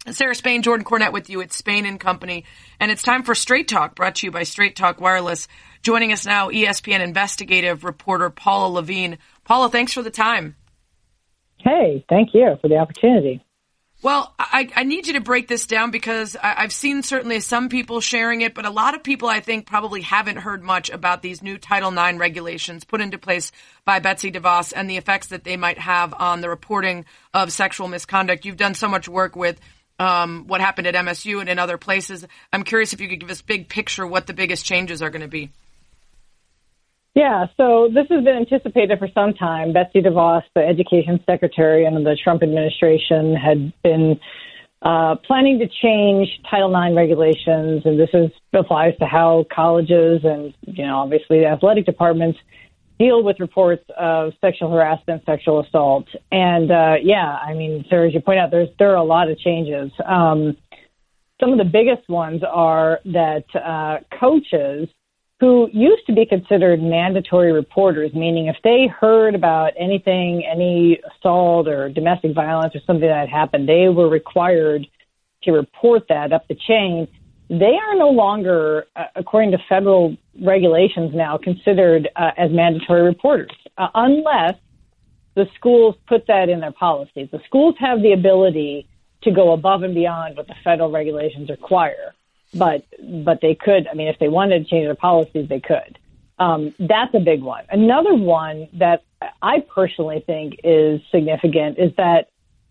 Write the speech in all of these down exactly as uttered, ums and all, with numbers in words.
Sarah Spain, Jordan Cornett with you at Spain and Company. And it's time for Straight Talk, brought to you by Straight Talk Wireless. Joining us now, E S P N investigative reporter Paula Levine. Paula, thanks for the time. Hey, thank you for the opportunity. Well, I, I need you to break this down because I, I've seen certainly some people sharing it, but a lot of people I think probably haven't heard much about these new Title nine regulations put into place by Betsy DeVos and the effects that they might have on the reporting of sexual misconduct. You've done so much work with um, what happened at M S U and in other places. I'm curious if you could give us big picture what the biggest changes are going to be. Yeah, so this has been anticipated for some time. Betsy DeVos, the education secretary under the Trump administration, had been uh, planning to change Title nine regulations, and this is, applies to how colleges and, you know, obviously the athletic departments deal with reports of sexual harassment, sexual assault. And, uh, yeah, I mean, Sarah, as you point out, there's, there are a lot of changes. Um, some of the biggest ones are that uh, coaches who used to be considered mandatory reporters, meaning if they heard about anything, any assault or domestic violence or something that had happened, they were required to report that up the chain. They are no longer, uh, according to federal regulations now, considered uh, as mandatory reporters, uh, unless the schools put that in their policies. The schools have the ability to go above and beyond what the federal regulations require. But but they could, I mean, if they wanted to change their policies, they could. Um, that's a big one. Another one that I personally think is significant is that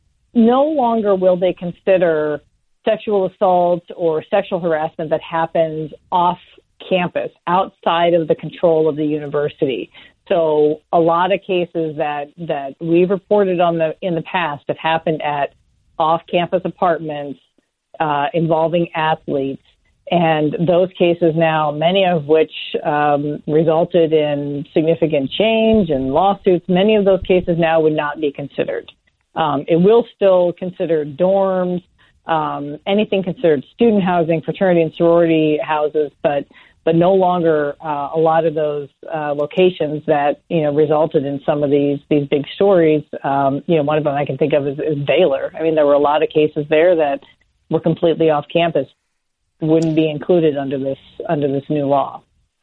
no longer will they consider sexual assault or sexual harassment that happens off campus, outside of the control of the university. So a lot of cases that, that we've reported on the in the past have happened at off-campus apartments, Uh, involving athletes, and those cases now, many of which um, resulted in significant change and lawsuits, many of those cases now would not be considered. Um, it will still consider dorms, um, anything considered student housing, fraternity and sorority houses, but but no longer uh, a lot of those uh, locations that, you know, resulted in some of these these big stories. Um, you know, one of them I can think of is, is Baylor. I mean, there were a lot of cases there that were completely off campus, wouldn't be included under this under this new law.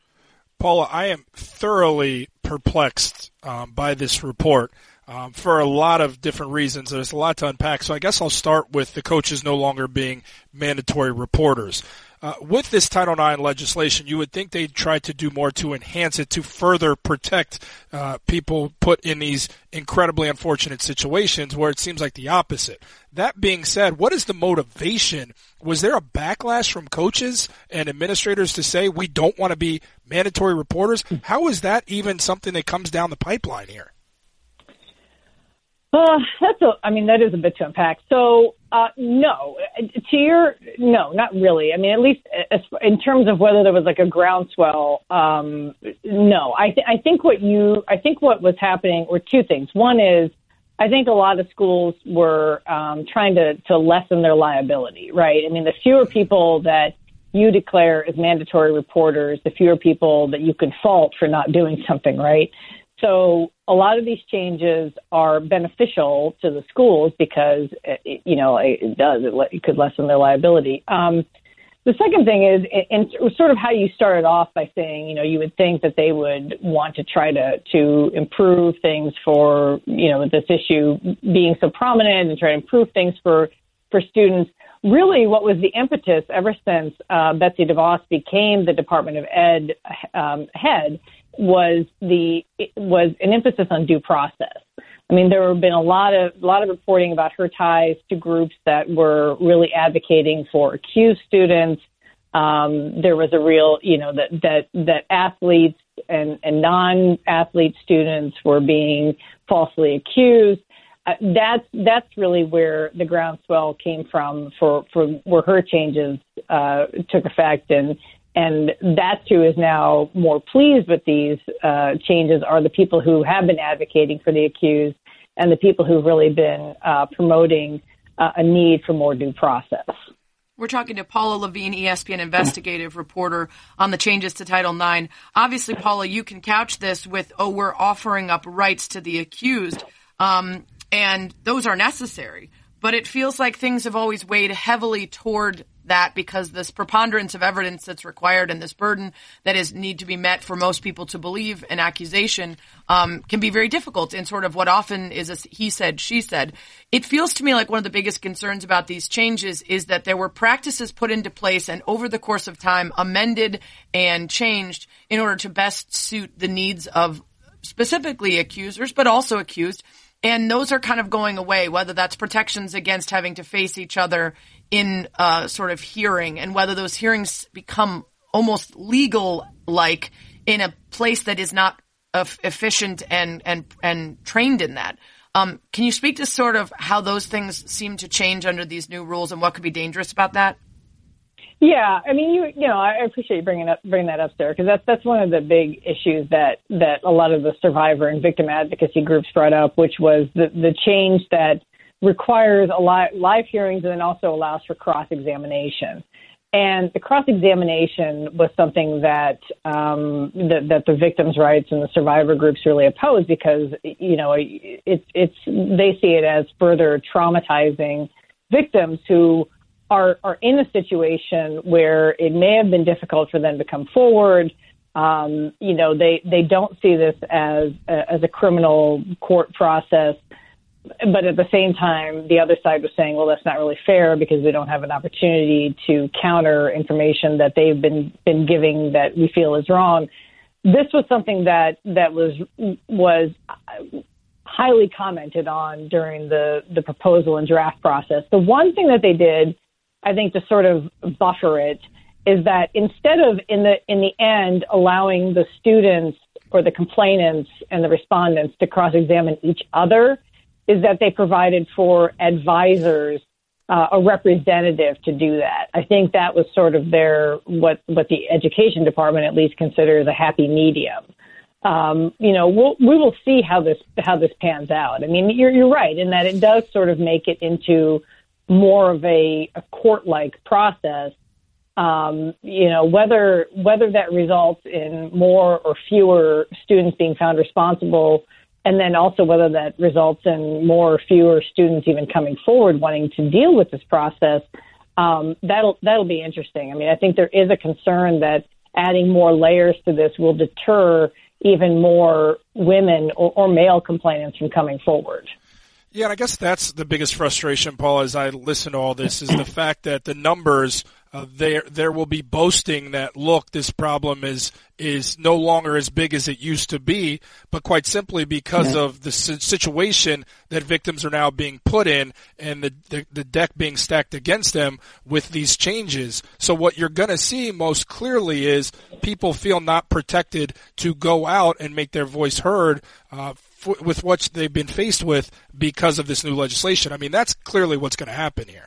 Paula, I am thoroughly perplexed um, by this report um, for a lot of different reasons. There's a lot to unpack, so I guess I'll start with the coaches no longer being mandatory reporters. Uh, with this Title nine legislation, you would think they'd try to do more to enhance it, to further protect uh, people put in these incredibly unfortunate situations where it seems like the opposite. That being said, what is the motivation? Was there a backlash from coaches and administrators to say we don't want to be mandatory reporters? How is that even something that comes down the pipeline here? Uh, that's a, I mean, that is a bit to unpack. So, uh, no, to your, no, not really. I mean, at least as, in terms of whether there was like a groundswell, um, no. I, th- I think what you, I think what was happening were two things. One is, I think a lot of schools were um, trying to, to lessen their liability, right? I mean, the fewer people that you declare as mandatory reporters, the fewer people that you can fault for not doing something, right? So a lot of these changes are beneficial to the schools because, it, you know, it does. It, it could lessen their liability. Um, the second thing is, and sort of how you started off by saying, you know, you would think that they would want to try to, to improve things for, you know, this issue being so prominent and try to improve things for, for students. Really, what was the impetus ever since uh, Betsy DeVos became the Department of Ed um, head was the was an emphasis on due process. I mean, there have been a lot of a lot of reporting about her ties to groups that were really advocating for accused students. Um, there was a real, you know, that that that athletes and, and non-athlete students were being falsely accused. Uh, that's that's really where the groundswell came from for, for where her changes uh, took effect, and and that's who is now more pleased with these uh, changes are the people who have been advocating for the accused and the people who've really been uh, promoting uh, a need for more due process. We're talking to Paula Levine, E S P N investigative reporter, on the changes to Title nine. Obviously, Paula, you can couch this with, oh, we're offering up rights to the accused, um, and those are necessary. but it feels like things have always weighed heavily toward that because this preponderance of evidence that's required and this burden that is need to be met for most people to believe an accusation um, can be very difficult in sort of what often is a he said, she said. It feels to me like one of the biggest concerns about these changes is that there were practices put into place and over the course of time amended and changed in order to best suit the needs of specifically accusers, but also accused. And those are kind of going away, whether that's protections against having to face each other in uh, sort of hearing, and whether those hearings become almost legal-like in a place that is not uh, efficient and, and, and trained in that. Um, can you speak to sort of how those things seem to change under these new rules and what could be dangerous about that? Yeah, I mean, you you know, I appreciate you bringing up bringing that up, Sarah, because that's that's one of the big issues that that a lot of the survivor and victim advocacy groups brought up, which was the the change that requires a li- live hearings and then also allows for cross-examination. And the cross-examination was something that um, that, that the victims' rights and the survivor groups really opposed because you know it's it's they see it as further traumatizing victims who Are, are in a situation where it may have been difficult for them to come forward. Um, you know, they, they don't see this as a, as a criminal court process. But at the same time, the other side was saying, well, that's not really fair because they don't have an opportunity to counter information that they've been, been giving that we feel is wrong. This was something that, that was was highly commented on during the, the proposal and draft process. The one thing that they did, I think, to sort of buffer it, is that instead of in the in the end allowing the students or the complainants and the respondents to cross-examine each other, is that they provided for advisors, uh, a representative to do that. I think that was sort of their what what the education department at least considers a happy medium. Um, you know, we'll, we will see how this how this pans out. I mean, you're you're right in that it does sort of make it into more of a, a court-like process, um, you know, whether whether that results in more or fewer students being found responsible, and then also whether that results in more or fewer students even coming forward wanting to deal with this process, um, that'll that'll be interesting. I mean, I think there is a concern that adding more layers to this will deter even more women or, or male complainants from coming forward. Yeah, and I guess that's the biggest frustration, Paul, as I listen to all this, is the fact that the numbers, uh, there there will be boasting that, look, this problem is is no longer as big as it used to be, but quite simply because yeah. of the situation that victims are now being put in and the, the, the deck being stacked against them with these changes. So what you're going to see most clearly is people feel not protected to go out and make their voice heard uh, f- with what they've been faced with because of this new legislation. I mean, that's clearly what's going to happen here.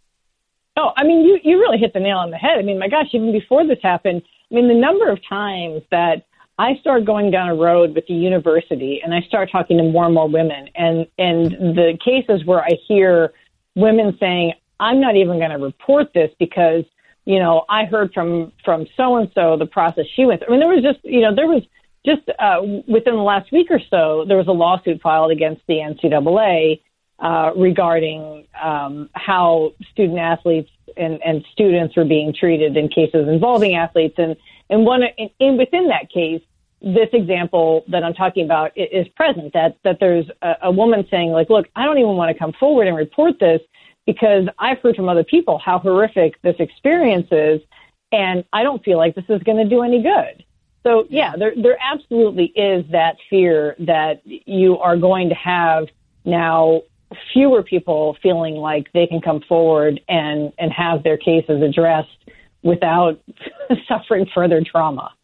Oh, I mean, you, you really hit the nail on the head. I mean, my gosh, even before this happened, I mean, the number of times that I start going down a road with the university and I start talking to more and more women, and, and the cases where I hear women saying, I'm not even going to report this because, you know, I heard from, from so-and-so the process she went through. I mean, there was just, you know, there was just uh, within the last week or so, there was a lawsuit filed against the N C double A uh, regarding um, how student athletes and, and students were being treated in cases involving athletes. And, and one in, in within that case, this example that I'm talking about is present, that, that there's a, a woman saying, like, look, I don't even want to come forward and report this because I've heard from other people how horrific this experience is, and I don't feel like this is going to do any good. So, yeah, there there absolutely is that fear that you are going to have now fewer people feeling like they can come forward and, and have their cases addressed without suffering further trauma.